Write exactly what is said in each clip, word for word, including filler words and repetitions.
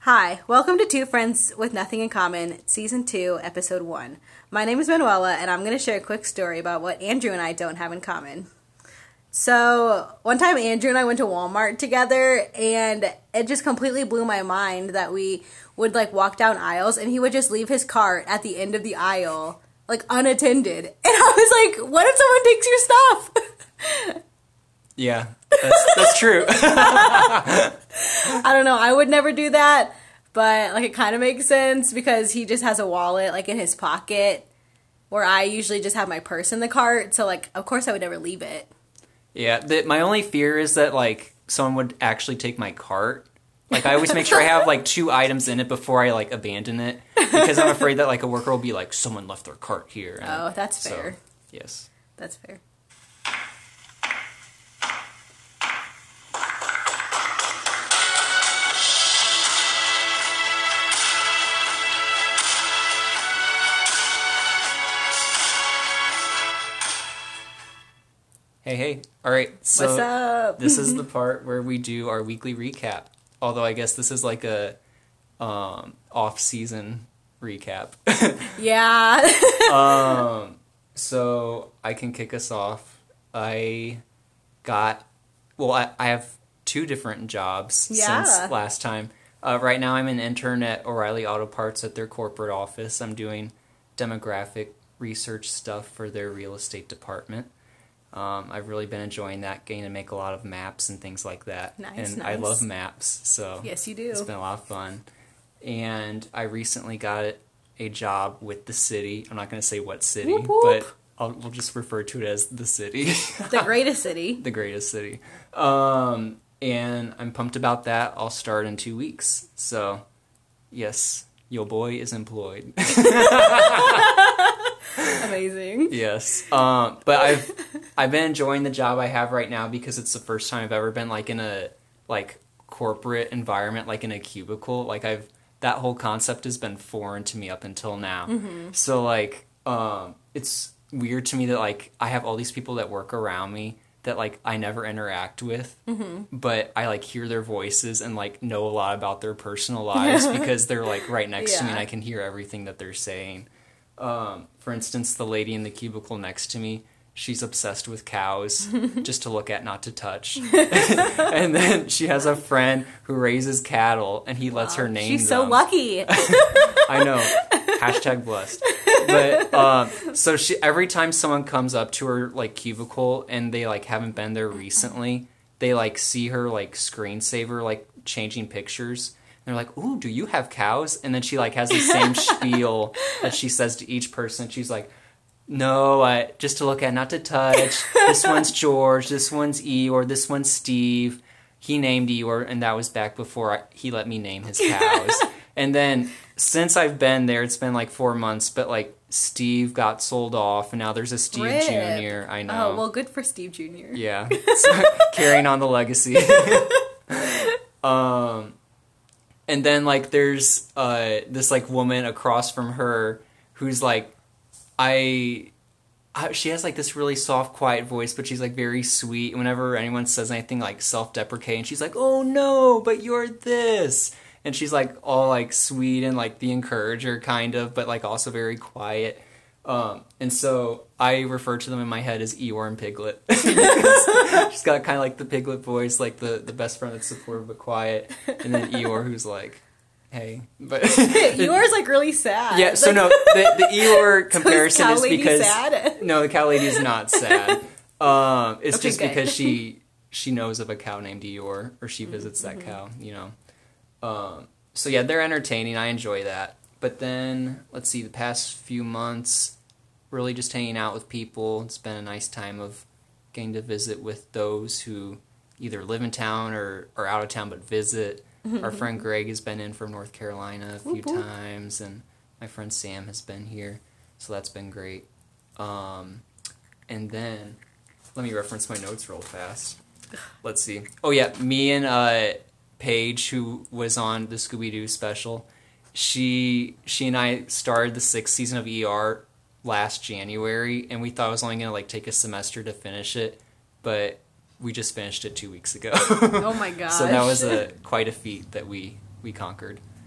Hi, welcome to Two Friends with Nothing in Common, Season two, Episode one. My name is Manuela, and I'm going to share a quick story about what Andrew and I don't have in common. So, one time Andrew and I went to Walmart together, and it just completely blew my mind that we would, like, walk down aisles, and he would just leave his cart at the end of the aisle, like, unattended. And I was like, what if someone takes your stuff? Yeah, that's, that's true. I don't know, I would never do that, but, like, it kind of makes sense because he just has a wallet, like, in his pocket, where I usually just have my purse in the cart, so, like, of course I would never leave it. Yeah, the, my only fear is that, like, someone would actually take my cart. Like, I always make sure I have, like, two items in it before I, like, abandon it, because I'm afraid that, like, a worker will be like, someone left their cart here. And oh, that's so, fair. Yes. That's fair. Hey, hey. All right, so What's up? This is the part where we do our weekly recap. Although I guess this is like a um, off-season recap. Yeah. um, so I can kick us off. I got, well, I, I have two different jobs yeah. since last time. Uh, right now I'm an intern at O'Reilly Auto Parts at their corporate office. I'm doing demographic research stuff for their real estate department. Um, I've really been enjoying that, getting to make a lot of maps and things like that. Nice, and nice. I love maps, so yes, you do. It's been a lot of fun. And I recently got a job with the city. I'm not going to say what city, whoop, whoop. but I'll, we'll just refer to it as the city. The greatest city. The greatest city. Um, and I'm pumped about that. I'll start in two weeks. So, yes, your boy is employed. Amazing. Yes. Um, but I've I've been enjoying the job I have right now because it's the first time I've ever been like in a like corporate environment, like in a cubicle. Like I've that whole concept has been foreign to me up until now. Mm-hmm. So like um, it's weird to me that like I have all these people that work around me that like I never interact with, mm-hmm. but I like hear their voices and like know a lot about their personal lives because they're like right next yeah. to me and I can hear everything that they're saying. Um, for instance, the lady in the cubicle next to me, she's obsessed with cows, just to look at, not to touch. And then she has a friend who raises cattle, and he wow. lets her name She's them. so lucky. I know. Hashtag blessed. But, um, so she, every time someone comes up to her, like, cubicle, and they, like, haven't been there recently, they, like, see her, like, screensaver, like, changing pictures. They're like, ooh, do you have cows? And then she, like, has the same spiel that she says to each person. She's like, no, I, just to look at, not to touch. This one's George, this one's Eeyore, this one's Steve. He named Eeyore, and that was back before I, he let me name his cows. And then, since I've been there, it's been, like, four months, but, like, Steve got sold off, and now there's a Steve Rip. Junior I know. Oh, well, good for Steve Junior Yeah. So, carrying on the legacy. um... And then, like, there's uh, this, like, woman across from her who's, like, I, I... She has, like, this really soft, quiet voice, but she's, like, very sweet. Whenever anyone says anything, like, self-deprecating, she's like, oh, no, but you're this. And she's, like, all, like, sweet and, like, the encourager, kind of, but, like, also very quiet. Um, and so I refer to them in my head as Eeyore and Piglet. She's got kind of like the Piglet voice, like the, the best friend that's supportive but quiet, and then Eeyore who's like, hey. But Eeyore's like really sad. Yeah, so like, no, the, the Eeyore comparison so is, is, cow lady because sad? No, the cow lady's not sad. Um, it's okay, just good. because she she knows of a cow named Eeyore, or she visits mm-hmm. that cow, you know. Um, so yeah, they're entertaining. I enjoy that. But then, let's see, the past few months, really just hanging out with people. It's been a nice time of getting to visit with those who either live in town or are out of town but visit. Mm-hmm. Our friend Greg has been in from North Carolina a few whoop, whoop. times, and my friend Sam has been here, so that's been great. Um, and then, let me reference my notes real fast. Let's see. Oh yeah, me and uh, Paige, who was on the Scooby-Doo special, She she and I started the sixth season of E R last January, and we thought it was only going to like take a semester to finish it, but we just finished it two weeks ago. Oh my gosh. So that was a quite a feat that we, we conquered.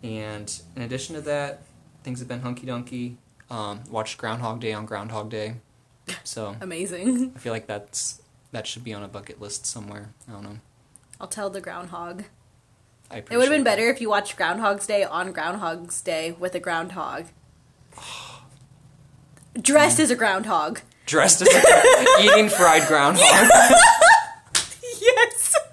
And in addition to that, things have been hunky-dunky. Um, watched Groundhog Day on Groundhog Day. So amazing. I feel like that's that should be on a bucket list somewhere. I don't know. I'll tell the groundhog. I It would have been that. better if you watched Groundhog's Day on Groundhog's Day with a groundhog. Dressed as a groundhog. Dressed as a eating fried groundhog. Yes.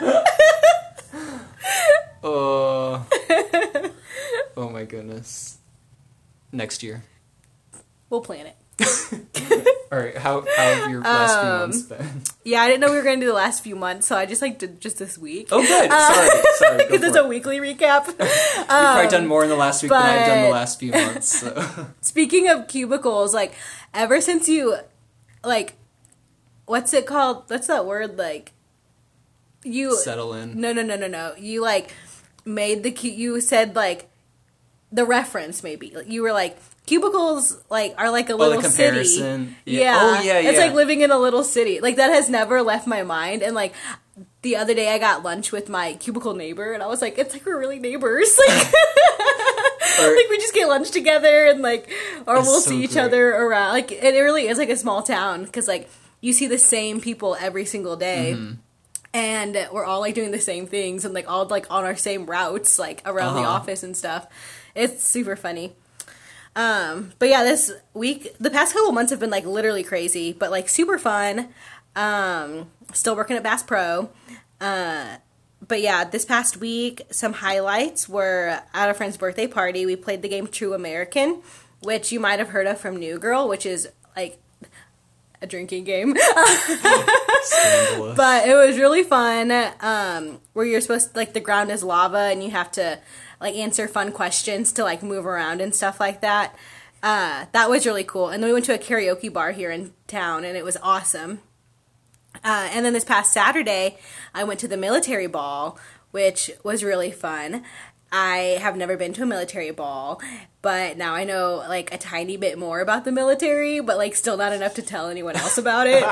Oh. Oh my goodness. Next year. We'll plan it. All right. How how have your last few Um, months been? Yeah, I didn't know we were going to do the last few months, so I just like did just this week. Oh, good. Sorry. Sorry. Because it's for a it. weekly recap. You've probably done more in the last week than I've done the but- last few months. So. Speaking of cubicles, like, ever since you, like, what's it called? What's that word? Like, you... Settle in. No, no, no, no, no. You, like, made the... cu- You said, like, the reference, maybe. Like, you were like, cubicles, like, are like a Oh, little the city. comparison. Yeah. Yeah. Oh, yeah, It's yeah. like living in a little city. Like, that has never left my mind. And, like, the other day I got lunch with my cubicle neighbor, and I was like, it's like we're really neighbors. Like... Or- like we just get lunch together and like or It's we'll so see each great. other around, like it really is like a small town because like you see the same people every single day Mm-hmm. and we're all like doing the same things and like all like on our same routes like around the Uh-huh. office and stuff. It's super funny. Um but yeah, this week the past couple months have been like literally crazy but like super fun. Um still working at Bass Pro. uh But yeah, this past week, some highlights were at a friend's birthday party. We played the game True American, which you might have heard of from New Girl, which is like a drinking game. Scandalous. But it was really fun. Um, where you're supposed to, like, the ground is lava and you have to like answer fun questions to like move around and stuff like that. Uh, that was really cool. And then we went to a karaoke bar here in town, and it was awesome. Uh, and then this past Saturday, I went to the military ball, which was really fun. I have never been to a military ball, but now I know, like, a tiny bit more about the military, but, like, still not enough to tell anyone else about it.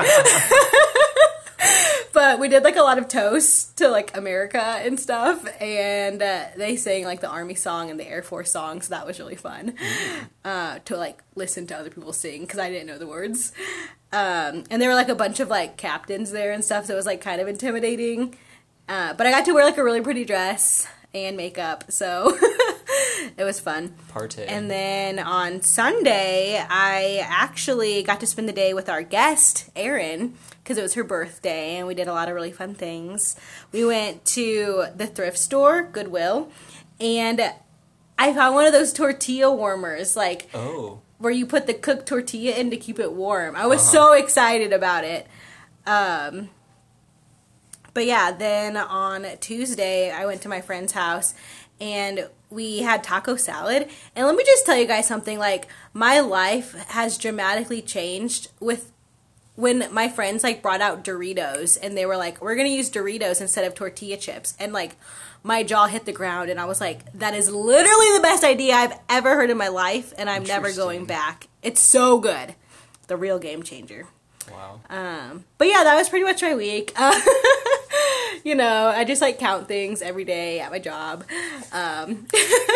But we did, like, a lot of toasts to, like, America and stuff, and uh, they sang, like, the Army song and the Air Force song, so that was really fun uh, to, like, listen to other people sing, because I didn't know the words. Um, and there were, like, a bunch of, like, captains there and stuff, so it was, like, kind of intimidating. Uh, but I got to wear, like, a really pretty dress and makeup, so it was fun. Partay. And then on Sunday, I actually got to spend the day with our guest, Erin, because it was her birthday, and we did a lot of really fun things. We went to the thrift store, Goodwill, and I found one of those tortilla warmers, like, Oh. where you put the cooked tortilla in to keep it warm. I was Uh-huh. so excited about it. Um, but yeah, then on Tuesday, I went to my friend's house, and we had taco salad. And let me just tell you guys something, like, my life has dramatically changed with when my friends, like, brought out Doritos, and they were like, we're gonna use Doritos instead of tortilla chips. And, like, my jaw hit the ground, and I was like, that is literally the best idea I've ever heard in my life, and I'm never going Interesting. back. It's so good. The real game changer. Wow. Um, but yeah, that was pretty much my week. Uh, you know, I just, like, count things every day at my job. Um,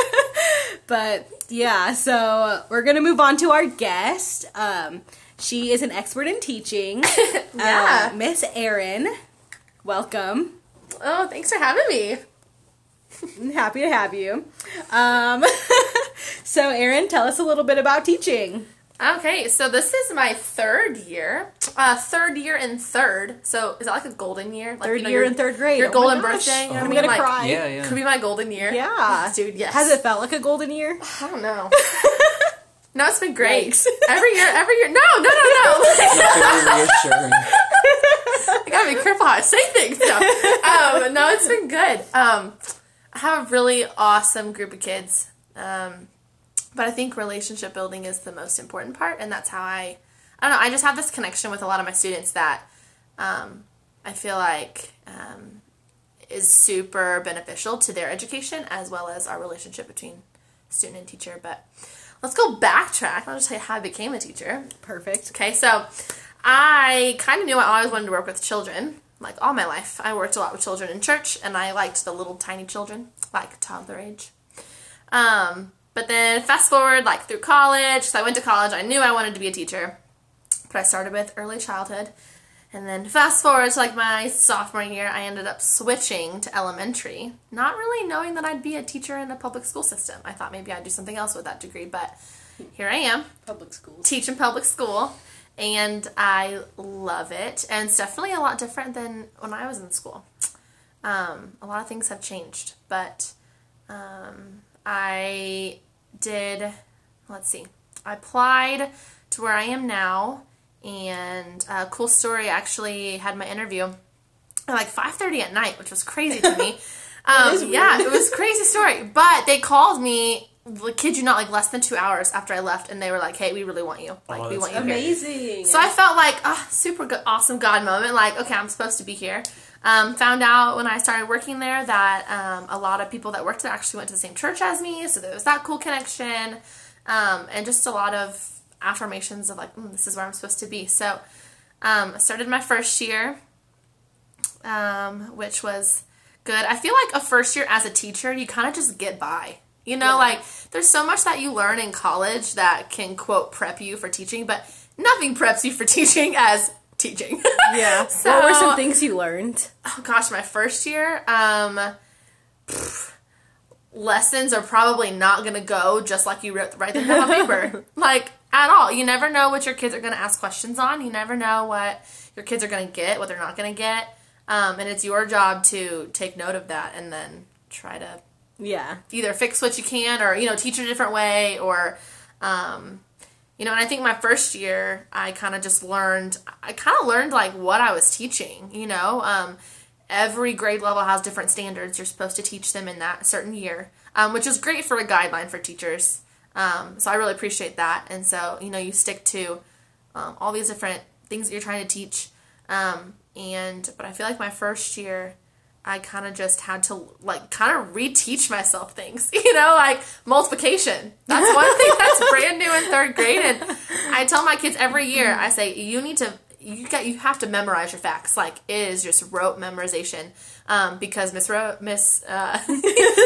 but, yeah, so we're gonna move on to our guest. Um, she is an expert in teaching. Yeah. Uh, Miss Erin, welcome. Oh, thanks for having me. I'm happy to have you. Um, so, Erin, tell us a little bit about teaching. Okay, so this is my third year. Uh, third year and third. So is that like a golden year? Like, Third you know, year your- in third grade. Your Oh my golden gosh. birthday. You know Oh. what I I'm mean? gonna Like, cry. Yeah, yeah. Could be my golden year. Yeah. Dude, yes. Has it felt like a golden year? I don't know. No, it's been great. Yikes. Every year, every year. No, no, no, no. Very reassuring. I gotta be careful how I say things. No, um, no, it's been good. Um, I have a really awesome group of kids. Um, but I think relationship building is the most important part, and that's how I, I don't know, I just have this connection with a lot of my students that um, I feel like um, is super beneficial to their education as well as our relationship between student and teacher. But let's go backtrack. I'll just tell you how I became a teacher. Perfect. Okay, so I kind of knew I always wanted to work with children, like all my life. I worked a lot with children in church, and I liked the little tiny children, like toddler age. Um, but then fast forward like through college, so I went to college, I knew I wanted to be a teacher, but I started with early childhood. And then fast forward to like my sophomore year, I ended up switching to elementary, not really knowing that I'd be a teacher in a public school system. I thought maybe I'd do something else with that degree, but here I am. Public school. Teaching public school, and I love it. And it's definitely a lot different than when I was in school. Um, a lot of things have changed, but um, I did, let's see, I applied to where I am now. And a cool story, I actually had my interview at like five thirty at night, which was crazy to me. Um, yeah, it was a crazy story. But they called me, kid you not, like less than two hours after I left, and they were like, hey, we really want you. Like, Oh, we want you Amazing. here. So I felt like, oh, super good, awesome God moment. Like, okay, I'm supposed to be here. Um, found out when I started working there that um, a lot of people that worked there actually went to the same church as me, so there was that cool connection. Um, and just a lot of affirmations of like, mm, this is where I'm supposed to be. So um, I started my first year, um, which was good. I feel like a first year as a teacher, you kind of just get by. You know, Yeah. like there's so much that you learn in college that can, quote, prep you for teaching, but nothing preps you for teaching as teaching. Yeah. So, what were some things you learned? oh gosh, my first year, um, pff, lessons are probably not going to go just like you wrote, write them down on paper. Like, at all. You never know what your kids are going to ask questions on. You never know what your kids are going to get, what they're not going to get. Um, and it's your job to take note of that and then try to Yeah. either fix what you can or, you know, teach it a different way or, um, you know, and I think my first year, I kind of just learned, I kind of learned, like, what I was teaching, you know. Um, every grade level has different standards. You're supposed to teach them in that certain year, um, which is great for a guideline for teachers. Um, so I really appreciate that. And so, you know, you stick to um, all these different things that you're trying to teach. Um, and, but I feel like my first year, I kind of just had to, like, kind of reteach myself things, you know, like multiplication. That's one thing that's brand new in third grade. And I tell my kids every year, I say, you need to, you got, you have to memorize your facts. Like, it is just rote memorization. Um, because Miss Ro- Miss, uh, woo!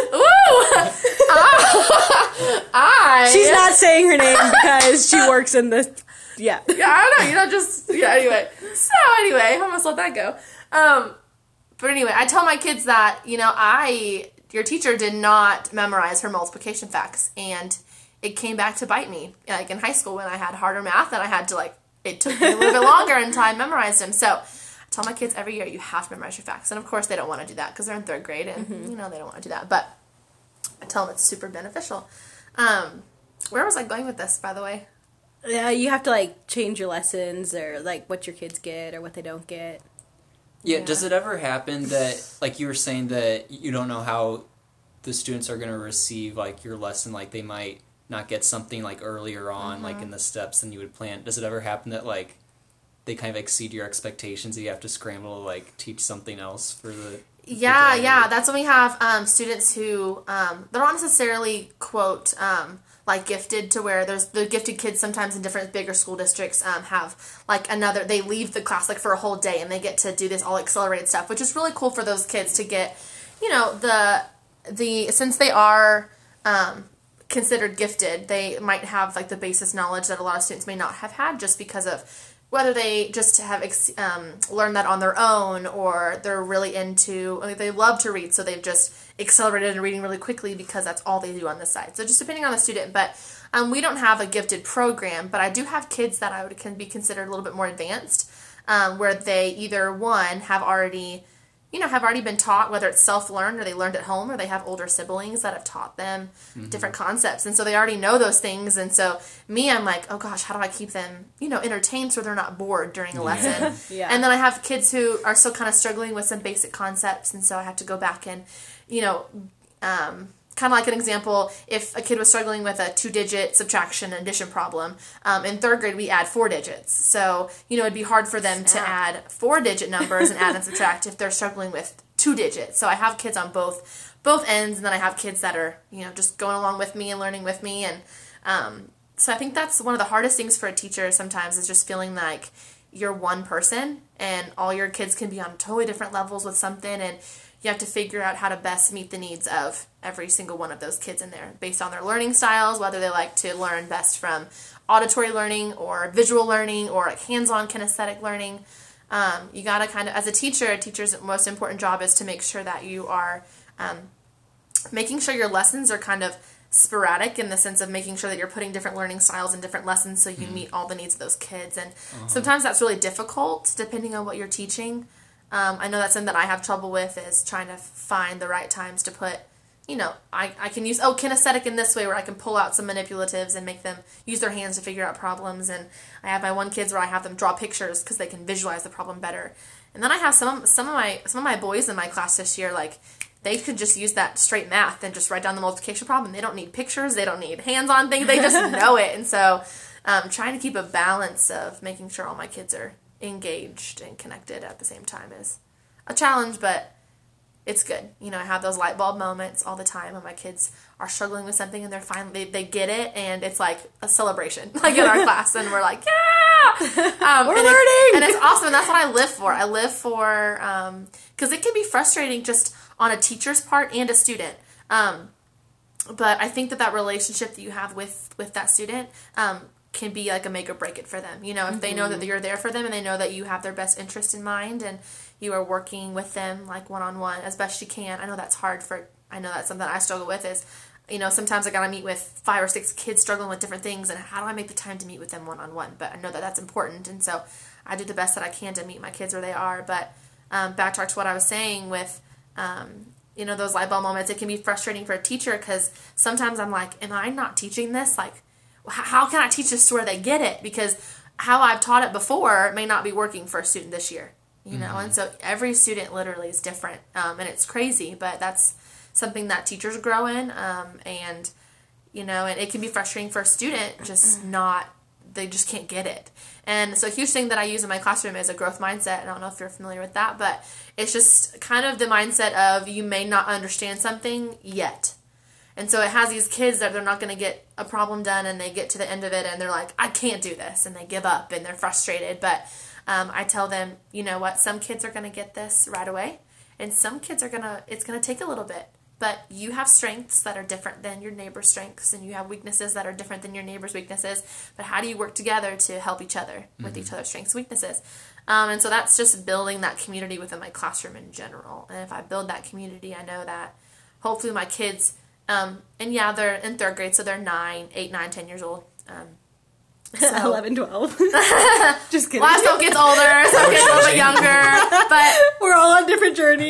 I, She's not saying her name because she works in the, yeah. yeah, I don't know, you know, just, yeah, anyway. So, anyway, I almost let that go. Um, but anyway, I tell my kids that, you know, I, your teacher did not memorize her multiplication facts, and it came back to bite me, like, in high school when I had harder math, and I had to, like, it took me a little bit longer until I memorized them, so I tell my kids every year, you have to memorize your facts, and of course, they don't want to do that, because they're in third grade, and, mm-hmm. you know, they don't want to do that, but I tell them it's super beneficial. Um, where was I going with this, by the way? Yeah, you have to, like, change your lessons or, like, what your kids get or what they don't get. Yeah, Yeah. does it ever happen that, like you were saying, that you don't know how the students are going to receive, like, your lesson, like, they might not get something, like, earlier on, Mm-hmm. like, in the steps than you would plan? Does it ever happen that, like, they kind of exceed your expectations, that you have to scramble to, like, teach something else for the... Yeah, the yeah, that's when we have um, students who, um, they're not necessarily, quote, um, like gifted to where there's the gifted kids sometimes in different bigger school districts um, have like another, they leave the class like for a whole day and they get to do this all accelerated stuff, which is really cool for those kids to get, you know, the, the, since they are um, considered gifted, they might have like the basis knowledge that a lot of students may not have had just because of whether they just have um, learned that on their own or they're really into, I mean, they love to read, so they've just accelerated in reading really quickly because that's all they do on the side. So just depending on the student, but um, we don't have a gifted program, but I do have kids that I would can be considered a little bit more advanced, um, where they either, one, have already, you know, have already been taught, whether it's self-learned or they learned at home, or they have older siblings that have taught them mm-hmm. different concepts. And so they already know those things. And so me, I'm like, oh gosh, how do I keep them, you know, entertained so they're not bored during a lesson? Yeah. And then I have kids who are still kind of struggling with some basic concepts. And so I have to go back and, you know, um, kind of like an example, if a kid was struggling with a two-digit subtraction and addition problem, um, in third grade we add four digits. So, you know, it'd be hard for them Snap. to add four-digit numbers and add and subtract if they're struggling with two digits. So I have kids on both both ends, and then I have kids that are, you know, just going along with me and learning with me. And um, so I think that's one of the hardest things for a teacher sometimes is just feeling like you're one person and all your kids can be on totally different levels with something, and you have to figure out how to best meet the needs of every single one of those kids in there based on their learning styles, whether they like to learn best from auditory learning or visual learning or like hands-on kinesthetic learning. Um, you got to kind of, as a teacher, a teacher's most important job is to make sure that you are um, making sure your lessons are kind of sporadic in the sense of making sure that you're putting different learning styles in different lessons so you mm-hmm. meet all the needs of those kids. And uh-huh. sometimes that's really difficult depending on what you're teaching. Um, I know that's something that I have trouble with is trying to find the right times to put, you know, I, I can use, oh, kinesthetic in this way where I can pull out some manipulatives and make them use their hands to figure out problems. And I have my one kids where I have them draw pictures because they can visualize the problem better. And then I have some, some of my, some of my boys in my class this year, like, they could just use that straight math and just write down the multiplication problem. They don't need pictures. They don't need hands-on things. They just know it. And so um, trying to keep a balance of making sure all my kids are engaged and connected at the same time is a challenge, but it's good. You know, I have those light bulb moments all the time when my kids are struggling with something and they're finally, they, they get it, and it's like a celebration, like in our class, and we're like, yeah! Um, we're and learning! It, and it's awesome, and that's what I live for. I live for, um, because it can be frustrating just on a teacher's part and a student. Um, but I think that that relationship that you have with, with that student, um, can be like a make or break it for them. You know, if mm-hmm. they know that you're there for them and they know that you have their best interest in mind and you are working with them like one-on-one as best you can. I know that's hard for, I know that's something I struggle with is, you know, sometimes I gotta meet with five or six kids struggling with different things, and how do I make the time to meet with them one-on-one? But I know that that's important, and so I do the best that I can to meet my kids where they are. But um, backtrack to what I was saying with, um, you know, those light bulb moments, it can be frustrating for a teacher because sometimes I'm like, am I not teaching this? Like, how can I teach this to where they get it? Because how I've taught it before may not be working for a student this year, you know? Mm-hmm. And so every student literally is different, um, and it's crazy, but that's something that teachers grow in, um, and, you know, and it can be frustrating for a student just not, they just can't get it. And so a huge thing that I use in my classroom is a growth mindset. I don't know if you're familiar with that, but it's just kind of the mindset of you may not understand something yet. And so it has these kids that they're not going to get a problem done, and they get to the end of it and they're like, I can't do this, and they give up and they're frustrated. But um, I tell them, you know what, some kids are going to get this right away, and some kids are going to, it's going to take a little bit. But you have strengths that are different than your neighbor's strengths, and you have weaknesses that are different than your neighbor's weaknesses. But how do you work together to help each other with mm-hmm. each other's strengths and weaknesses? Um, and so that's just building that community within my classroom in general. And if I build that community, I know that hopefully my kids... Um, and yeah, they're in third grade, so they're nine, eight, nine, ten years old. Um, so. eleven, twelve. Just kidding. Last one gets older, some gets a little bit younger, but we're all on different journeys.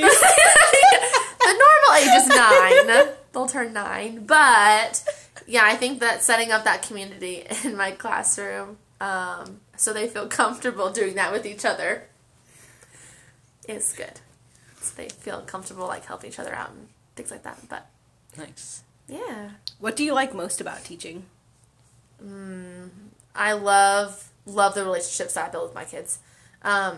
The normal age is nine. They'll turn nine. But yeah, I think that setting up that community in my classroom, um, so they feel comfortable doing that with each other, is good. So they feel comfortable like helping each other out and things like that. But nice. Yeah. What do you like most about teaching? Mm, I love love the relationships that I build with my kids. Um,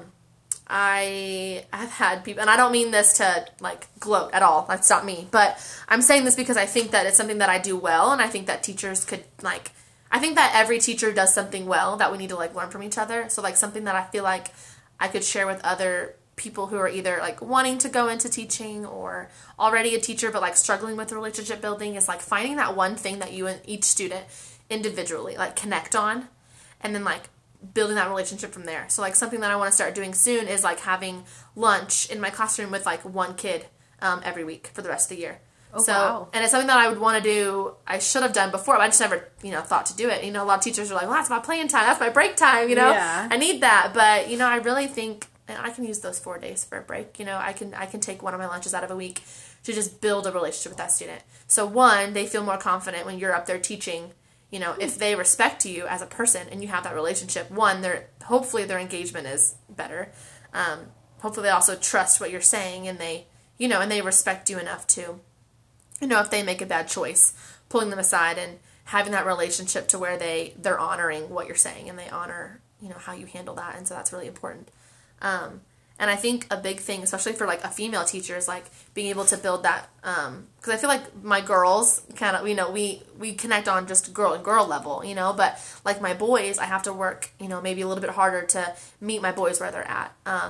I have had people, and I don't mean this to like gloat at all. That's not me. But I'm saying this because I think that it's something that I do well, and I think that teachers could like. I think that every teacher does something well that we need to like learn from each other. So like something that I feel like I could share with other people who are either like wanting to go into teaching or already a teacher but like struggling with relationship building is like finding that one thing that you and each student individually like connect on, and then like building that relationship from there. So like something that I want to start doing soon is like having lunch in my classroom with like one kid um, every week for the rest of the year. Oh, so, wow. And it's something that I would want to do, I should have done before, but I just never, you know, thought to do it. You know, a lot of teachers are like, well, that's my playing time, that's my break time, you know? Yeah. I need that. But, you know, I really think, and I can use those four days for a break. You know, I can I can take one of my lunches out of a week to just build a relationship with that student. So one, they feel more confident when you're up there teaching. You know, if they respect you as a person and you have that relationship, one, their hopefully their engagement is better. Um, hopefully they also trust what you're saying, and they, you know, and they respect you enough to, you know, if they make a bad choice, pulling them aside and having that relationship to where they they're honoring what you're saying and they honor, you know, how you handle that. And so that's really important. Um, and I think a big thing, especially for like a female teacher, is like being able to build that, um, cause I feel like my girls kind of, you know, we, we connect on just girl and girl level, you know, but like my boys, I have to work, you know, maybe a little bit harder to meet my boys where they're at. Um,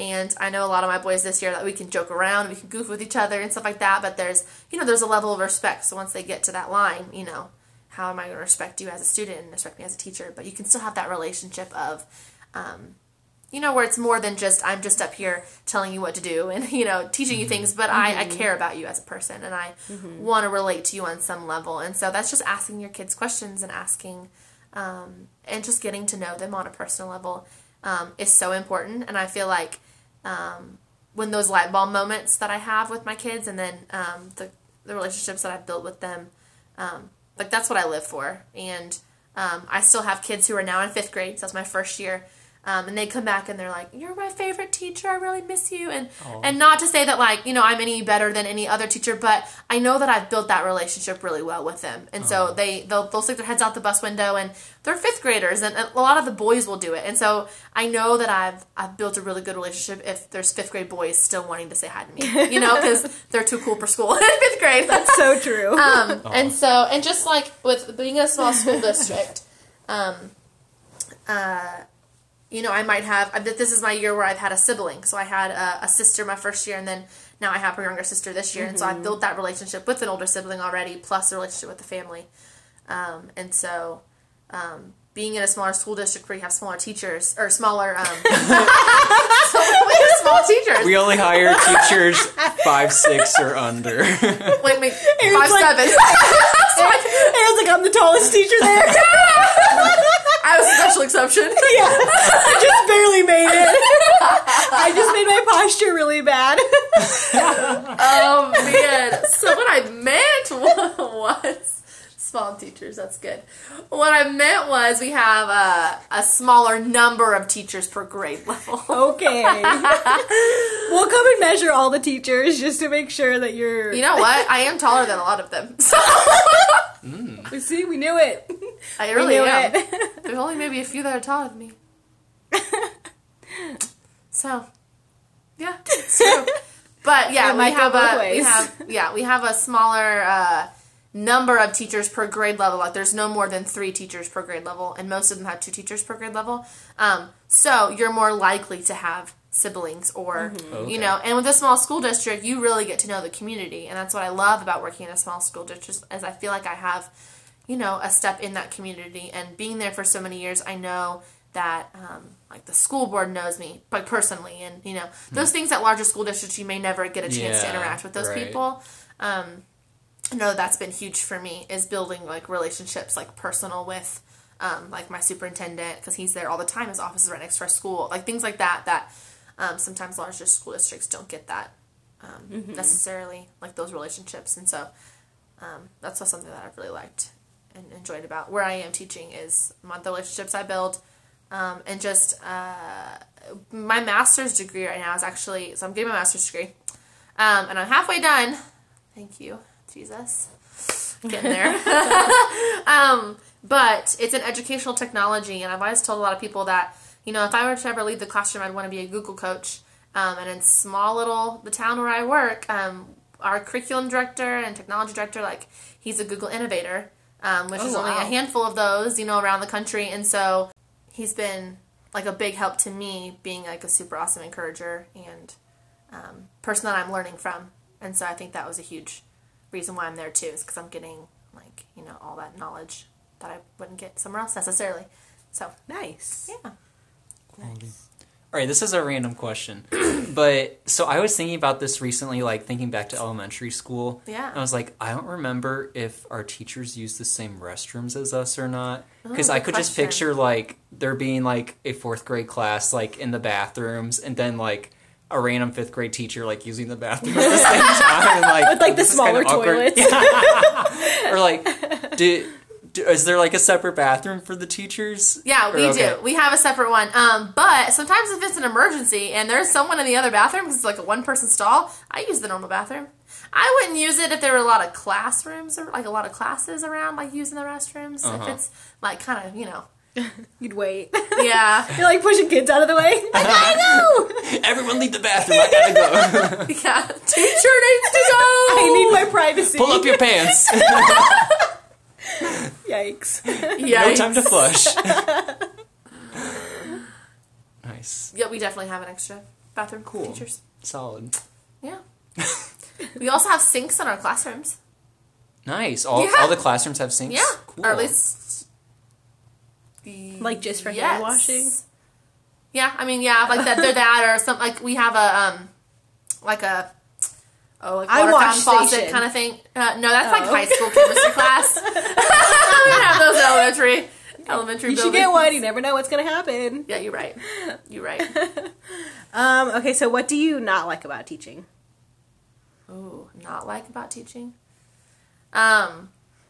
And I know a lot of my boys this year that we can joke around, we can goof with each other and stuff like that, but there's, you know, there's a level of respect. So once they get to that line, you know, how am I going to respect you as a student and respect me as a teacher? But you can still have that relationship of, um, you know, where it's more than just, I'm just up here telling you what to do and, you know, teaching you things, but mm-hmm. I, I care about you as a person, and I mm-hmm. want to relate to you on some level. And so that's just asking your kids questions and asking, um, and just getting to know them on a personal level um, is so important. And I feel like um, when those light bulb moments that I have with my kids, and then um, the, the relationships that I've built with them, um, like that's what I live for. And um, I still have kids who are now in fifth grade, so that's my first year. Um, and they come back and they're like, you're my favorite teacher, I really miss you. And Aww. And not to say that, like, you know, I'm any better than any other teacher, but I know that I've built that relationship really well with them. And Aww. So they, they'll, they'll stick their heads out the bus window, and they're fifth graders, and a lot of the boys will do it. And so I know that I've I've built a really good relationship if there's fifth grade boys still wanting to say hi to me, you know, because they're too cool for school in fifth grade. That's so true. Um, and so, and just like with being in a small school district, um, uh, you know, I might have, this is my year where I've had a sibling. So I had a, a sister my first year, and then now I have her younger sister this year. Mm-hmm. And so I've built that relationship with an older sibling already, plus a relationship with the family. Um, and so um, being in a smaller school district where you have smaller teachers, or smaller, um, so we have small teachers. We only hire teachers five, six, or under. Wait, wait, five, like, seven. Aaron's like, I'm the tallest teacher there. I was a special exception. Yeah, I just barely made it. I just made my posture really bad. Oh, man. So what I meant was... Small teachers, that's good. What I meant was we have a, a smaller number of teachers per grade level. Okay. We'll come and measure all the teachers just to make sure that you're... You know what? I am taller than a lot of them. So. Mm. See, we knew it. I really am. It. There's only maybe a few that are taller than me. So, yeah, it's true. But yeah, it we have a we have yeah we have a smaller uh, number of teachers per grade level. Like there's no more than three teachers per grade level, and most of them have two teachers per grade level. Um, so you're more likely to have siblings, or mm-hmm. okay. you know. And with a small school district, you really get to know the community, and that's what I love about working in a small school district. Is I feel like I have, you know, a step in that community, and being there for so many years, I know that um, like the school board knows me, like personally, and you know those mm. things at larger school districts you may never get a chance yeah, to interact with those right. people. Um, I know that's been huge for me, is building like relationships, like personal with um, like my superintendent, because he's there all the time. His office is right next to our school, like things like that. That um, sometimes larger school districts don't get that um, mm-hmm. necessarily, like those relationships, and so um, that's something that I've really liked and enjoyed about where I am teaching, is my, the relationships I build. Um, and just, uh, my master's degree right now is actually, so I'm getting my master's degree, um, and I'm halfway done. Thank you, Jesus. Getting there. um, but it's in educational technology, and I've always told a lot of people that, you know, if I were to ever leave the classroom, I'd want to be a Google coach. Um, and in small little, the town where I work, um, our curriculum director and technology director, like, he's a Google innovator, um, which oh, is only wow. a handful of those, you know, around the country, and so he's been like a big help to me, being like a super awesome encourager and um, person that I'm learning from. And so I think that was a huge reason why I'm there too, is because I'm getting like, you know, all that knowledge that I wouldn't get somewhere else necessarily. So nice. Yeah. Nice. All right, this is a random question, but so I was thinking about this recently, like thinking back to elementary school. Yeah. And I was like, I don't remember if our teachers use the same restrooms as us or not, because oh, I could question. just picture like there being like a fourth grade class like in the bathrooms, and then like a random fifth grade teacher like using the bathroom at the same time, and, like with like the smaller toilets. Yeah. Or like, do. Is there like a separate bathroom for the teachers? Yeah, we or, okay. do. We have a separate one. Um, but sometimes if it's an emergency and there's someone in the other bathroom because it's like a one-person stall, I use the normal bathroom. I wouldn't use it if there were a lot of classrooms or like a lot of classes around, like using the restrooms. Uh-huh. If it's like kind of, you know. You'd wait. Yeah. You're like pushing kids out of the way. I gotta go. Everyone leave the bathroom. I gotta go. Yeah. Teacher needs to go. I need my privacy. Pull up your pants. Yikes. Yikes. No time to flush. Nice. Yeah, we definitely have an extra. bathroom Cool. features. Solid. Yeah. We also have sinks in our classrooms. Nice. All, Yeah. all the classrooms have sinks? Yeah. Cool. Or at least... Like just for yes. hand washing? Yeah, I mean, yeah, like that, they're that, or some, like, we have a, um, like a, oh, like I water wash fountain faucet station. kind of thing. Uh, no, that's like Oh. high school chemistry class. We have those in elementary, elementary You should buildings. get one. You never know what's going to happen. Yeah, you're right. You're right. Um, okay, so what do you not like about teaching? Ooh, not like about teaching? Um,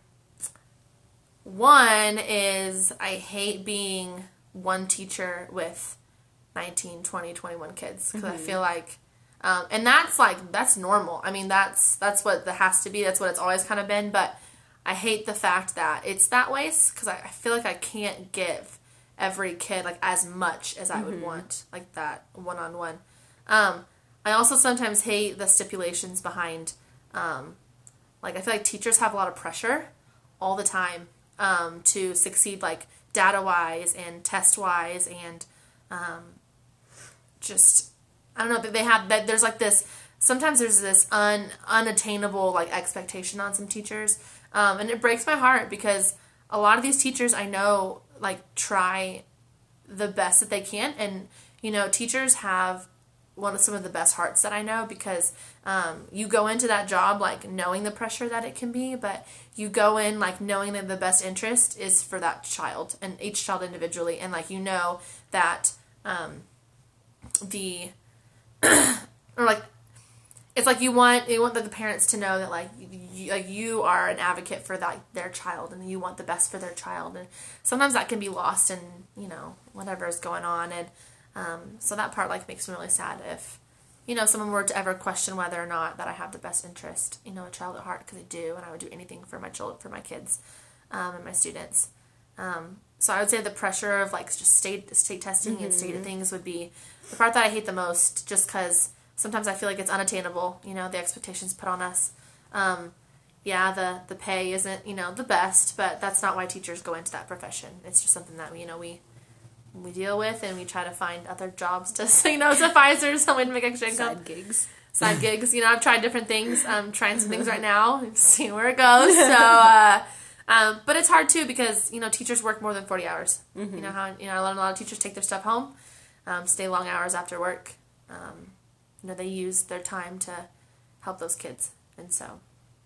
one is I hate being one teacher with nineteen, twenty, twenty-one kids because I feel like, um, and that's like, that's normal. I mean, that's, that's what that has to be. That's what it's always kind of been. But I hate the fact that it's that way because I, I feel like I can't give every kid like as much as I would want, like that one-on-one. Um, I also sometimes hate the stipulations behind, um, like I feel like teachers have a lot of pressure all the time um, to succeed, like data-wise and test-wise, and um, just I don't know. They have that. There's like this. Sometimes there's this un unattainable like expectation on some teachers, um, and it breaks my heart because a lot of these teachers I know like try the best that they can, and you know teachers have one of some of the best hearts that I know because um, you go into that job like knowing the pressure that it can be, but you go in like knowing that the best interest is for that child and each child individually, and like you know that um, the or like it's like you want you want the, the parents to know that like you, like you are an advocate for that their child and you want the best for their child, and sometimes that can be lost in you know whatever is going on, and um, so that part like makes me really sad if you know someone were to ever question whether or not that I have the best interest you know a child at heart, because I do, and I would do anything for my children, for my kids um, and my students. Um, so I would say the pressure of like just state state testing mm-hmm. and state things would be the part that I hate the most, just because sometimes I feel like it's unattainable, you know, the expectations put on us. Um, yeah, the, the pay isn't, you know, the best, but that's not why teachers go into that profession. It's just something that, you know, we we deal with, and we try to find other jobs to, you know, suffice or something to make extra income. Side gigs. Side gigs. You know, I've tried different things. I'm trying some things right now. Seeing where it goes. So, uh, um, but it's hard, too, because, you know, teachers work more than forty hours. Mm-hmm. You know, how, you know, a lot, a lot of teachers take their stuff home, um, stay long hours after work. Um, you know, they use their time to help those kids. And so.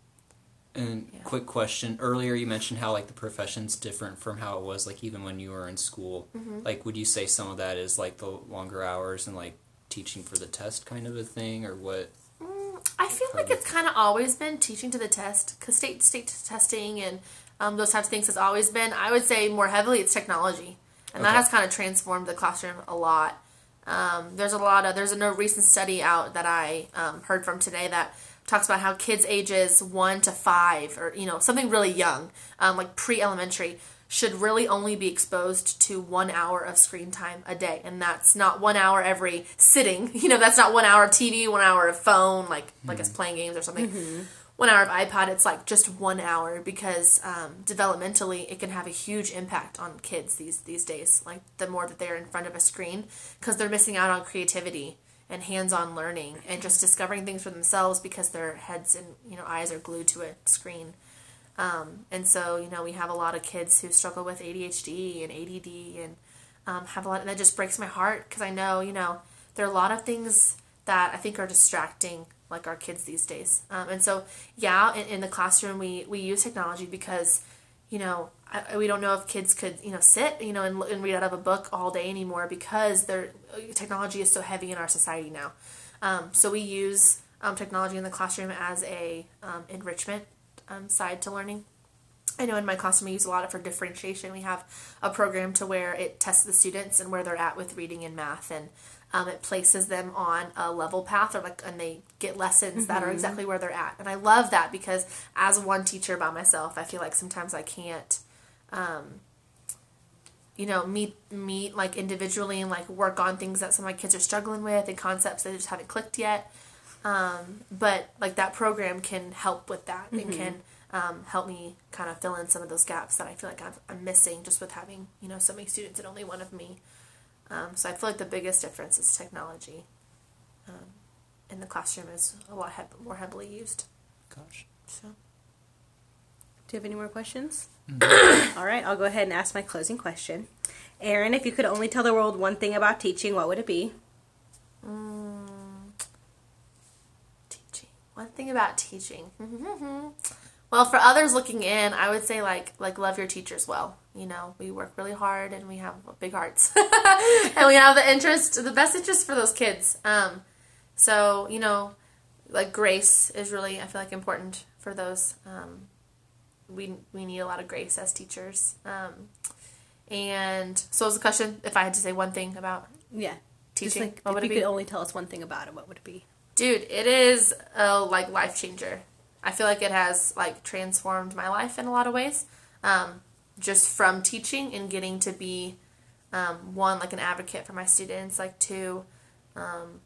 And yeah. Quick question. Earlier you mentioned how like the profession's different from how it was like even when you were in school. Mm-hmm. Like would you say some of that is like the longer hours and like teaching for the test kind of a thing, or what? Mm, I feel like it's kind of always been teaching to the test, because state state testing and um, those types of things has always been. I would say more heavily it's technology, and Okay. that has kind of transformed the classroom a lot. Um, there's a lot of there's a no recent study out that I um, heard from today that talks about how kids ages one to five, or you know something really young, um, like pre-elementary, should really only be exposed to one hour of screen time a day, and that's not one hour every sitting. You know, that's not one hour of T V, one hour of phone, like mm-hmm. like us playing games or something. Mm-hmm. One hour of iPod. It's like just one hour, because um, developmentally it can have a huge impact on kids these these days. Like the more that they're in front of a screen, because they're missing out on creativity and hands-on learning and just discovering things for themselves because their heads and you know eyes are glued to a screen. Um, and so you know we have a lot of kids who struggle with A D H D and A D D and um, have a lot, and that just breaks my heart, because I know you know there are a lot of things that I think are distracting like our kids these days. Um, and so yeah, in, in the classroom we we use technology because you know I, we don't know if kids could you know sit you know and, and read out of a book all day anymore, because their technology is so heavy in our society now. Um, so we use um, technology in the classroom as a um, enrichment um, side to learning. I know in my classroom we use a lot of for differentiation. We have a program to where it tests the students and where they're at with reading and math, and um, it places them on a level path, or like, and they get lessons mm-hmm. that are exactly where they're at. And I love that, because as one teacher by myself, I feel like sometimes I can't, um, you know, meet meet like individually and like work on things that some of my kids are struggling with and concepts that just haven't clicked yet. Um, but like that program can help with that mm-hmm. and can um, help me kind of fill in some of those gaps that I feel like I'm, I'm missing just with having, you know, so many students and only one of me. Um, so I feel like the biggest difference is technology. um, in the classroom is a lot he- more heavily used. Gosh. So. Do you have any more questions? Mm-hmm. All right, I'll go ahead and ask my closing question. Aaron, if you could only tell the world one thing about teaching, what would it be? Mm, teaching. One thing about teaching. Well, for others looking in, I would say like like love your teachers well. You know, we work really hard and we have big hearts, and we have the interest, the best interest for those kids. Um, so you know, like grace is really, I feel like, important for those. Um, we we need a lot of grace as teachers. Um, and so, was the question, if I had to say one thing about Yeah. teaching, Just like, what if would you it be? could only tell us one thing about it, what would it be? Dude, it is a like life changer. I feel like it has like transformed my life in a lot of ways. Um, just from teaching and getting to be um, one, like an advocate for my students, like two, um,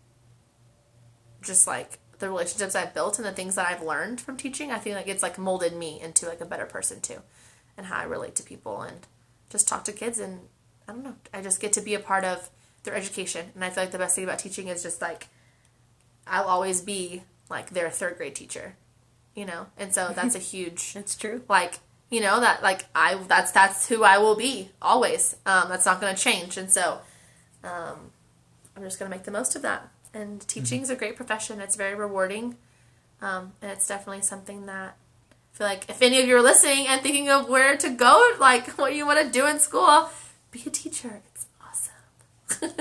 just like the relationships I've built and the things that I've learned from teaching. I feel like it's like molded me into like a better person too, and how I relate to people and just talk to kids, and I don't know, I just get to be a part of their education. And I feel like the best thing about teaching is just like I'll always be like their third grade teacher, you know? And so that's a huge, That's true. like, you know, that like I, that's, that's who I will be always. Um, that's not going to change. And so, um, I'm just going to make the most of that. And teaching is a great profession. It's very rewarding. Um, and it's definitely something that I feel like if any of you are listening and thinking of where to go, like what you want to do in school, be a teacher. It's awesome.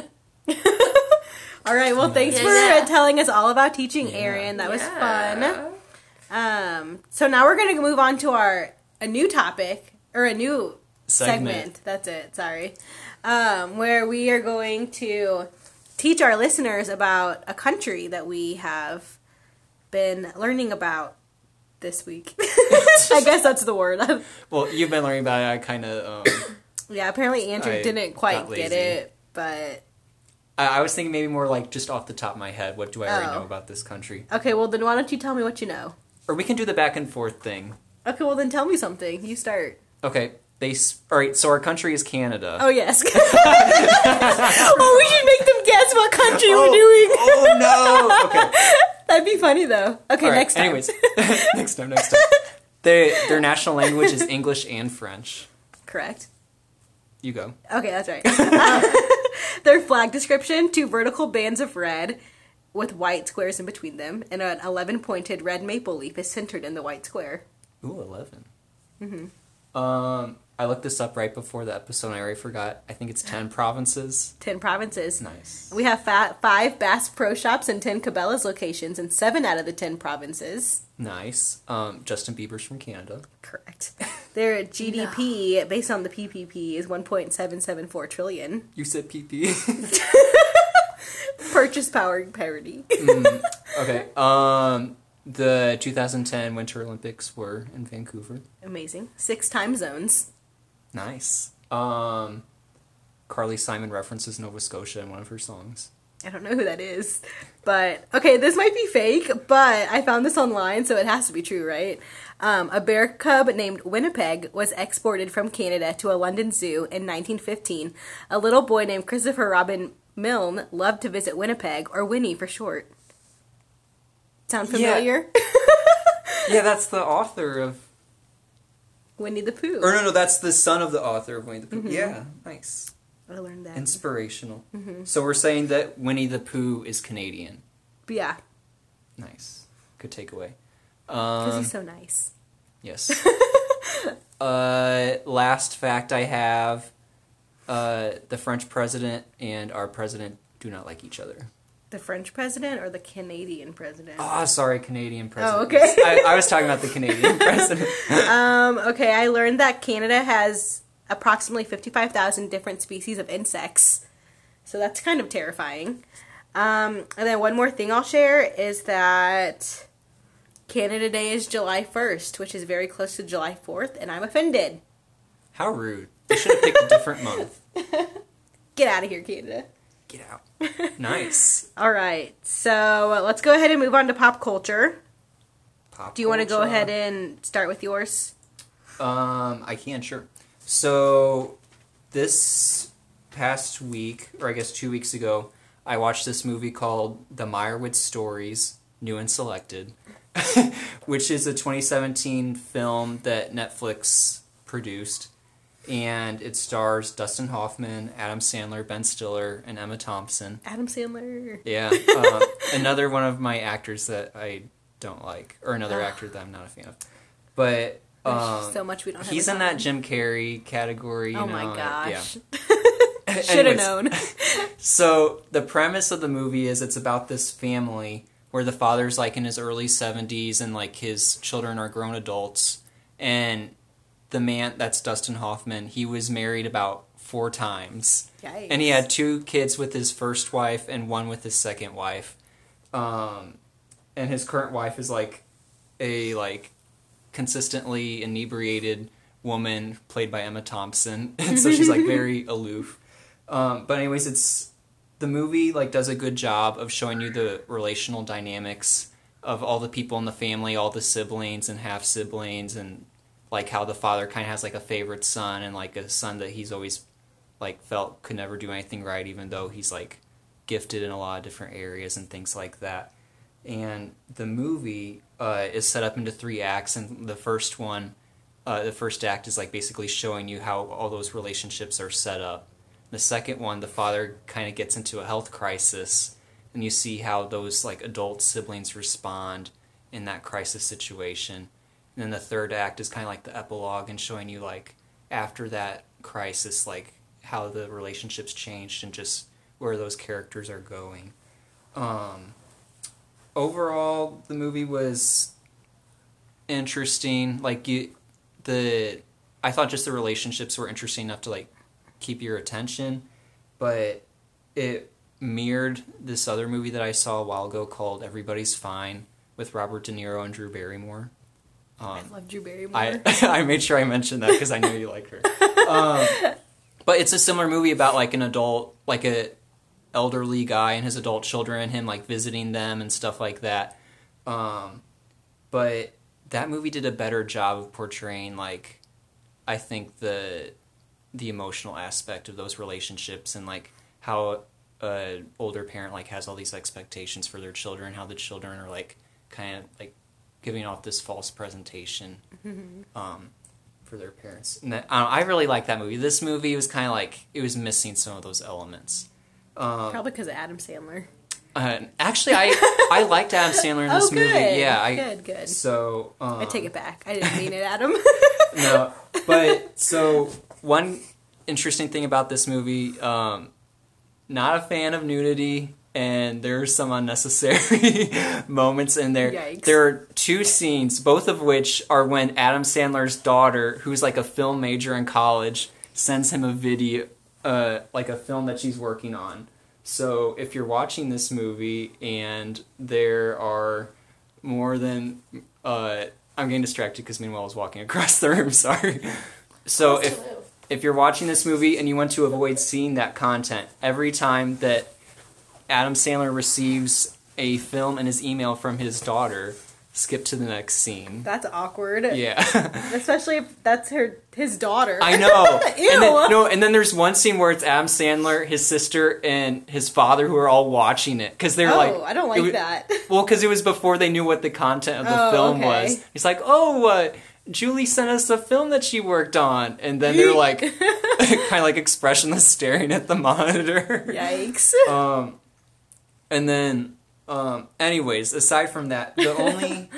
All right, well, thanks Yeah, for yeah. uh, telling us all about teaching, Yeah. Aaron. That was Yeah. fun. Um, so now we're going to move on to our a new topic, or a new segment. Segment. That's it, sorry. Um, where we are going to teach our listeners about a country that we have been learning about this week. I guess that's the word. Well, you've been learning about it. I kind of. Um, Yeah, apparently Andrew I didn't quite got get lazy. it, but... I, I was thinking maybe more like just off the top of my head. What do I already Oh. know about this country? Okay, well then why don't you tell me what you know? Or we can do the back and forth thing. Okay, well then tell me something. You start. Okay. They. s- All right. So our country is Canada. Oh, yes. Oh, we should make them guess what country we're doing. Oh no. Okay. That'd be funny, though. Okay, All right, next time. Anyways, next time, next time. They, their national language is English and French. Correct. You go. Okay, that's right. Um, their flag description, two vertical bands of red with white squares in between them, and an eleven-pointed red maple leaf is centered in the white square. Ooh, eleven. Mm-hmm. Um, I looked this up right before the episode, and I already forgot. I think it's ten provinces. Ten provinces. Nice. We have fa- five Bass Pro Shops and ten Cabela's locations in seven out of the ten provinces. Nice. Um, Justin Bieber's from Canada. Correct. Their G D P, based on the P P P, is one point seven seven four trillion. You said P P. Purchase power parity. mm, okay. Um, the two thousand ten Winter Olympics were in Vancouver. Amazing. Six time zones. Nice. Um, Carly Simon references Nova Scotia in one of her songs. I don't know who that is. But, okay, this might be fake, but I found this online, so it has to be true, right? Um, a bear cub named Winnipeg was exported from Canada to a London zoo in nineteen fifteen. A little boy named Christopher Robin Milne loved to visit Winnipeg, or Winnie for short. Sound familiar? Yeah, that's the author of... Winnie the Pooh. Or no, no, that's the son of the author of Winnie the Pooh. Yeah, nice. I learned that. Inspirational. So we're saying that Winnie the Pooh is Canadian. But yeah, Nice. Good takeaway. because Um, he's so nice. yes. uh, last fact I have, uh, the French president and our president do not like each other. The French president or the Canadian president? Oh, sorry, Canadian president. Oh, okay. I, I was talking about the Canadian president. Um, okay, I learned that Canada has approximately fifty-five thousand different species of insects. So that's kind of terrifying. Um, and then one more thing I'll share is that Canada Day is July first, which is very close to July fourth, and I'm offended. How rude. They should have picked a different month. Get out of here, Canada. Get out. Nice. All right, so uh, let's go ahead and move on to pop culture. Pop Do you want to go culture. ahead and start with yours? Um, I can, sure. So, this past week, or I guess two weeks ago, I watched this movie called The Meyerowitz Stories, New and Selected, which is a twenty seventeen film that Netflix produced. And it stars Dustin Hoffman, Adam Sandler, Ben Stiller, and Emma Thompson. Adam Sandler. Yeah. Um, another one of my actors that I don't like. Or another actor that I'm not a fan of. But um, so much we don't have he's in in that common. Jim Carrey category. You Oh know? my gosh. Yeah. Should have Anyways, known. So the premise of the movie is it's about this family where the father's like in his early seventies and like his children are grown adults, and the man, that's Dustin Hoffman, he was married about four times. Yikes. And he had two kids with his first wife and one with his second wife. Um, and his current wife is like a like consistently inebriated woman played by Emma Thompson. And so she's like very aloof. Um, but anyways, it's the movie like does a good job of showing you the relational dynamics of all the people in the family, all the siblings and half siblings, and like how the father kind of has like a favorite son and like a son that he's always like felt could never do anything right, even though he's like gifted in a lot of different areas and things like that. And the movie uh, is set up into three acts, and the first one, uh, the first act is like basically showing you how all those relationships are set up. The second one, the father kind of gets into a health crisis, and you see how those like adult siblings respond in that crisis situation. And then the third act is kind of like the epilogue and showing you like after that crisis, like how the relationships changed and just where those characters are going. Um, overall, the movie was interesting. Like you, the I thought just the relationships were interesting enough to like keep your attention, but it mirrored this other movie that I saw a while ago called Everybody's Fine with Robert De Niro and Drew Barrymore. Um, I love Drew Barrymore. I I made sure I mentioned that because I knew you liked her. Um, but it's a similar movie about like an adult, like a elderly guy and his adult children, and him like visiting them and stuff like that. Um, but that movie did a better job of portraying like I think the the emotional aspect of those relationships and like how a older parent like has all these expectations for their children, how the children are like kind of like giving off this false presentation um, for their parents. And that, I, don't know, I really like that movie. This movie was kind of like, it was missing some of those elements. Um, Probably because of Adam Sandler. uh, actually, I I liked Adam Sandler in this Oh, good. movie. Yeah, I, Good, good. So um, I take it back. I didn't mean it, Adam. no, but so one interesting thing about this movie, um, not a fan of nudity, and there's some unnecessary moments in there. Yikes. There are two scenes, both of which are when Adam Sandler's daughter, who's like a film major in college, sends him a video, uh, like a film that she's working on. So if you're watching this movie and there are more than... Uh, I'm getting distracted because Manuel was walking across the room, sorry. So if if you're watching this movie and you want to avoid seeing that content, every time that Adam Sandler receives a film in his email from his daughter, skip to the next scene. That's awkward. Yeah. Especially if that's her his daughter. I know. Ew. And then, no, and then there's one scene where it's Adam Sandler, his sister, and his father who are all watching it. Because they're oh, like... I don't like was, that. Well, because it was before they knew what the content of the Oh, film okay. was. He's like, oh, uh, Julie sent us a film that she worked on. And then they're like, kind of like expressionless staring at the monitor. Yikes. Um, and then, um, anyways, aside from that, the only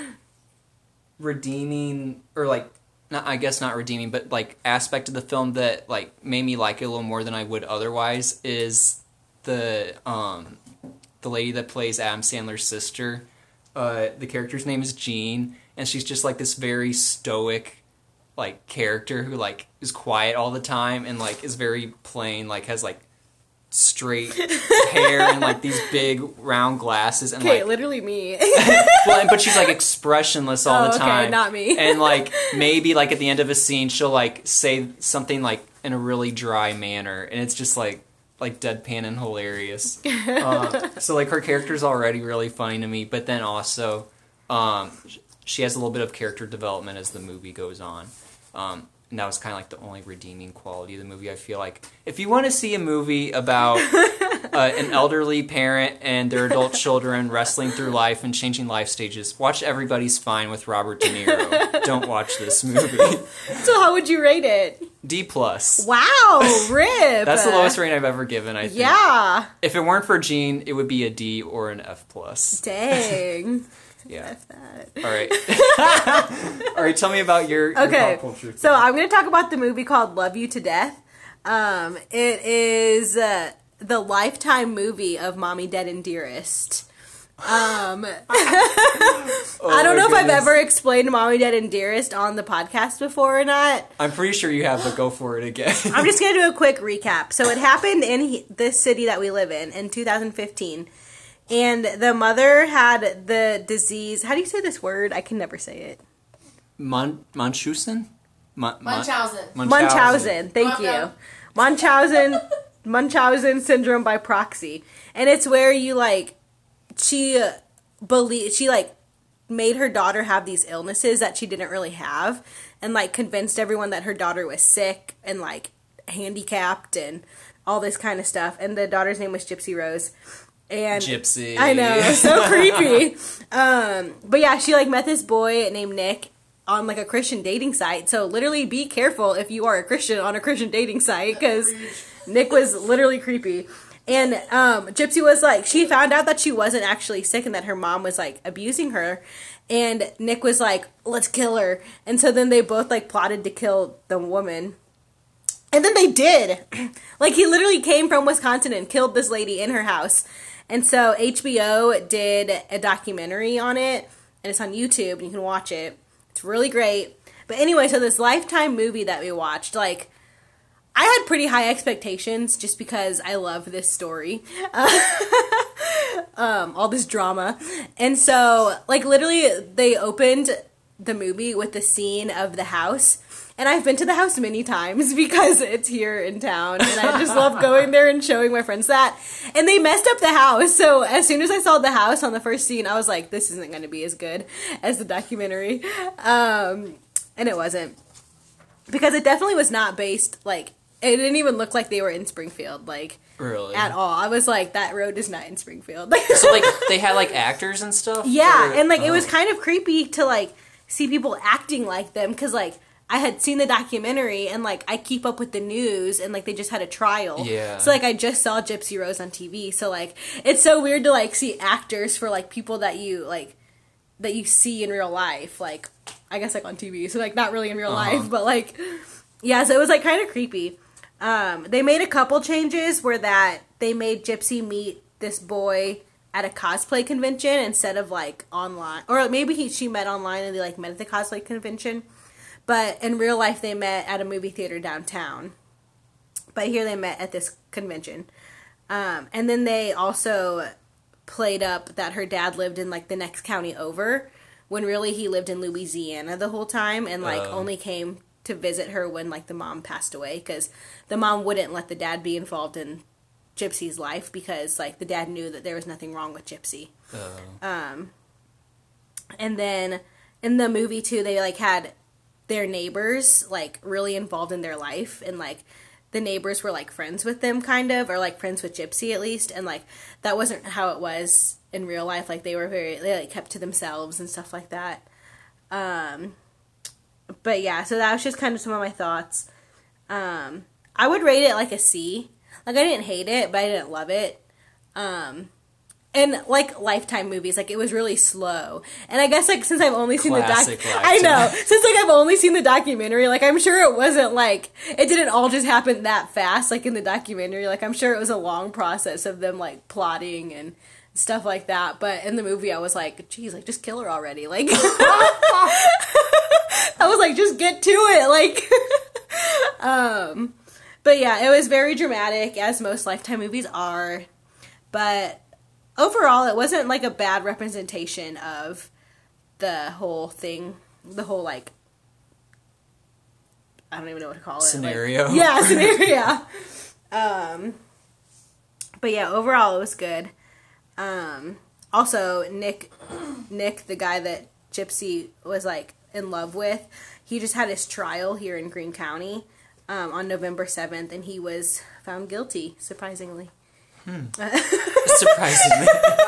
redeeming, or like, not, I guess not redeeming, but like aspect of the film that like made me like it a little more than I would otherwise is the um, the lady that plays Adam Sandler's sister. Uh, the character's name is Jean, and she's just like this very stoic like character who like is quiet all the time and like is very plain, like has like straight hair and like these big round glasses and Okay, like literally me. well, but she's like expressionless all Oh, the okay, time. not me. And like maybe like at the end of a scene she'll like say something like in a really dry manner, and it's just like like deadpan and hilarious. um, so like her character's already really funny to me, but then also um, she has a little bit of character development as the movie goes on. Um, and that was kind of like the only redeeming quality of the movie. I feel like if you want to see a movie about uh, an elderly parent and their adult children wrestling through life and changing life stages, watch Everybody's Fine with Robert De Niro. Don't watch this movie. So how would you rate it? D plus. Wow, rip. That's the lowest rating I've ever given, I think. Yeah. If it weren't for Gene, it would be a D or an F plus. Dang. Yeah. F that. All right. All right, tell me about your, your Okay, pop culture. so I'm going to talk about the movie called Love You to Death. Um, it is uh, the Lifetime movie of Mommy Dead and Dearest. Um, Oh I don't my know if I've goodness. ever explained Mommy Dead and Dearest on the podcast before or not. I'm pretty sure you have, but go for it again. I'm just going to do a quick recap. So it happened in he- this city that we live in in two thousand fifteen. And the mother had the disease. How do you say this word? I can never say it. Mon- Munchausen? Mon- Mon- Munchausen. Munchausen. Thank Welcome. you. Munchausen. Munchausen syndrome by proxy. And it's where you, like, she believe she, like, made her daughter have these illnesses that she didn't really have. And, like, convinced everyone that her daughter was sick and, like, handicapped and all this kind of stuff. And the daughter's name was Gypsy Rose. And Gypsy. I know, so creepy. Um, but yeah, she like met this boy named Nick on like a Christian dating site. So literally be careful if you are a Christian on a Christian dating site, because Nick was literally creepy. And um, Gypsy was like, she found out that she wasn't actually sick and that her mom was like abusing her. And Nick was like, let's kill her. And so then they both like plotted to kill the woman. And then they did. Like he literally came from Wisconsin and killed this lady in her house. And so H B O did a documentary on it, and it's on YouTube, and you can watch it. It's really great. But anyway, so this Lifetime movie that we watched, like, I had pretty high expectations just because I love this story. um, all this drama. And so, like, literally, they opened the movie with the scene of the house. And I've been to the house many times because it's here in town. And I just love going there and showing my friends that. And they messed up the house. So as soon as I saw the house on the first scene, I was like, this isn't going to be as good as the documentary. Um, and it wasn't. Because it definitely was not based, like, it didn't even look like they were in Springfield, like, Really? at all. I was like, that road is not in Springfield. So, like, they had, like, actors and stuff? Yeah, Or- and, like, it was oh. kind of creepy to, like, see people acting like them. Because, like, I had seen the documentary, and, like, I keep up with the news, and, like, they just had a trial. Yeah. So, like, I just saw Gypsy Rose on T V. So, like, it's so weird to, like, see actors for, like, people that you, like, that you see in real life. Like, I guess, like, on T V. So, like, not really in real Uh-huh. life, but, like, yeah, so it was, like, kind of creepy. Um, they made a couple changes where that they made Gypsy meet this boy at a cosplay convention instead of, like, online. Or maybe he she met online and they, like, met at the cosplay convention. But in real life, they met at a movie theater downtown. But here they met at this convention. Um, and then they also played up that her dad lived in, like, the next county over, when really he lived in Louisiana the whole time and, like, Oh. only came to visit her when, like, the mom passed away, because the mom wouldn't let the dad be involved in Gypsy's life because, like, the dad knew that there was nothing wrong with Gypsy. Oh. Um, and then in the movie, too, they, like, had their neighbors, like, really involved in their life, and, like, the neighbors were, like, friends with them, kind of, or, like, friends with Gypsy, at least, and, like, that wasn't how it was in real life. Like, they were very, they, like, kept to themselves and stuff like that. Um, but, yeah, so that was just kind of some of my thoughts. Um, I would rate it, like, a C. Like, I didn't hate it, but I didn't love it. Um... And, like, Lifetime movies, like, it was really slow. And I guess, like, since I've only seen Classic the doc... Lifetime. I know. Since, like, I've only seen the documentary, like, I'm sure it wasn't, like... It didn't all just happen that fast, like, in the documentary. Like, I'm sure it was a long process of them, like, plotting and stuff like that. But in the movie, I was like, geez, like, just kill her already. Like... I was like, just get to it. Like... um... But, yeah, it was very dramatic, as most Lifetime movies are. But... overall, it wasn't, like, a bad representation of the whole thing. The whole, like, I don't even know what to call it. Scenario. Like, yeah, scenario. um, but, yeah, overall, it was good. Um, also, Nick, Nick, the guy that Gypsy was, like, in love with, he just had his trial here in Greene County um, on November seventh, and he was found guilty, surprisingly. Hmm. Surprisingly.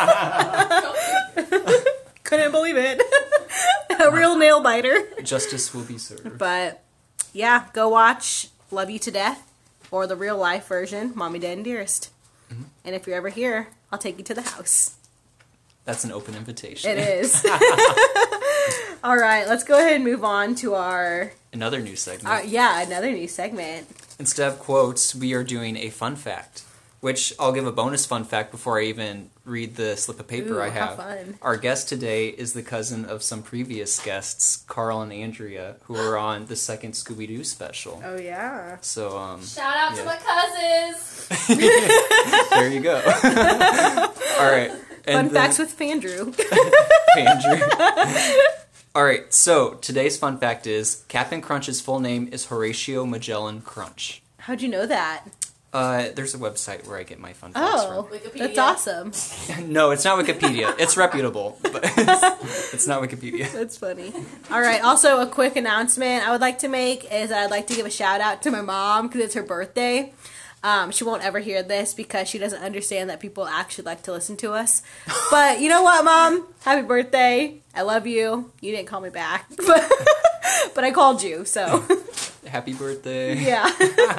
Couldn't believe it. A real nail biter. Justice will be served. But, yeah, go watch Love You to Death, or the real life version, Mommy, Dad, and Dearest. Mm-hmm. And if you're ever here, I'll take you to the house. That's an open invitation. It is. All right, let's go ahead and move on to our... Another new segment. Our, yeah, another new segment. Instead of quotes, we are doing a fun fact, which I'll give a bonus fun fact before I even read the slip of paper Ooh, I have. how fun. Our guest today is the cousin of some previous guests, Carl and Andrea, who were on the second Scooby-Doo special. Oh, yeah. So, um... Shout out yeah. to my cousins! There you go. All right. Fun And facts with Fandrew. Andrew. All right, so today's fun fact is Captain Crunch's full name is Horatio Magellan Crunch. How'd you know that? Uh, there's a website where I get my fun facts Oh, Wikipedia. that's awesome. from. No, it's not Wikipedia. It's reputable, but it's, it's not Wikipedia. That's funny. All right, also a quick announcement I would like to make is I'd like to give a shout out to my mom because it's her birthday. Um, she won't ever hear this because she doesn't understand that people actually like to listen to us. But you know what, Mom? Happy birthday. I love you. You didn't call me back. But, but I called you, so. Happy birthday. Yeah.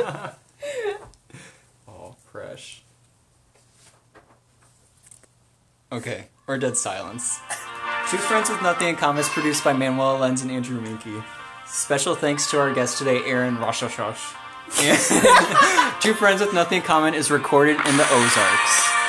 Oh, fresh. Okay, or dead silence. Two Friends with Nothing in Common is produced by Manuela Lenz and Andrew Minky. Special thanks to our guest today, Aaron Roshashosh. And Two Friends with Nothing in Common is recorded in the Ozarks.